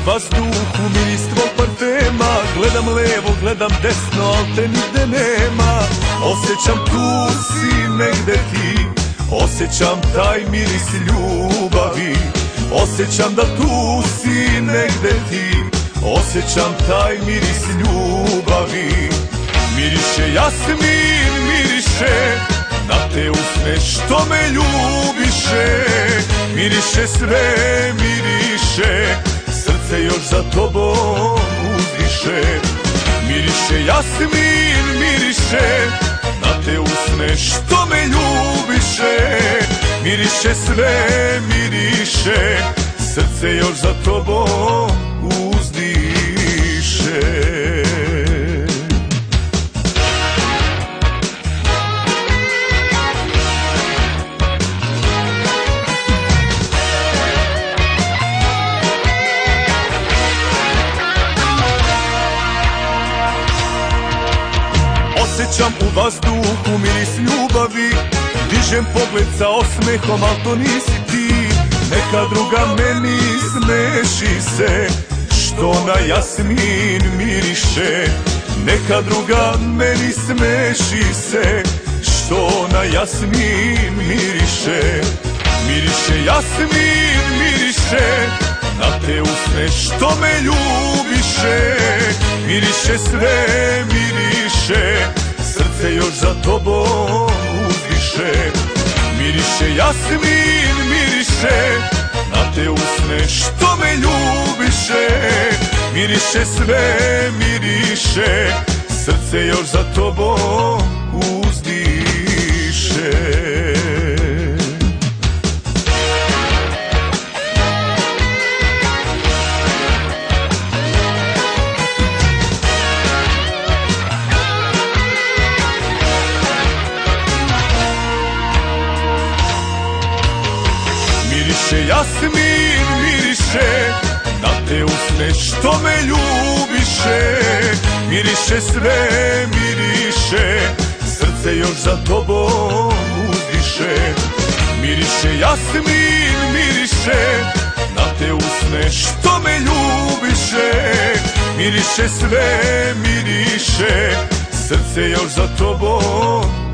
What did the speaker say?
vazduhu miris tvog parfema. Gledam levo, gledam desno, al te nigde nema. Osjećam tu si negde ti, osjećam taj miris ljubavi. Osjećam da tu si negde ti, osjećam taj miris ljubavi. Miriše jasmin, miriše na te usne što me ljubiše. Miriše sve, miriše, srce još za tobom uzdiše. Miriše jasmin, miriše na te usne što me ljubiše. Miriše sve, miriše, srce još za tobom uzdiše. Osjećam u vazduhu miris ljubavi, dižem pogled sa osmehom, al to nisi ti. Neka druga meni smeši se, što na jasmin miriše. Neka druga meni smeši se, što na jasmin miriše. Miriše jasmin, miriše na te usne što me ljubiše. Miriše sve, miriše, srce još za tobom uzdiše. Miriše jasmin, miriše na te usne što me ljubiše. Miriše sve, miriše, srce još za tobom uzdiše. Miriše jasmin, miriše na te usne što me ljubiše. Miriše sve, miriše, srce još za tobom uzdiše. Miriše jasmin, miriše na te usne što me ljubiše. Miriše sve, miriše, srce još za tobom